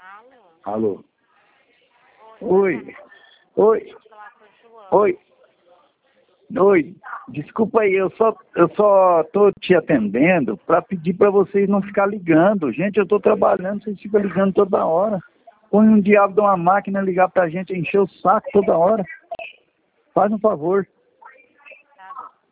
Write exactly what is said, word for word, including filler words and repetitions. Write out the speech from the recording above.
Alô? Oi. Oi. Oi. Oi. Desculpa aí, eu só, eu só tô te atendendo para pedir para vocês não ficar ligando. Gente, eu tô trabalhando, vocês ficam ligando toda hora. Põe um diabo de uma máquina ligar pra gente, encher o saco toda hora. Faz um favor.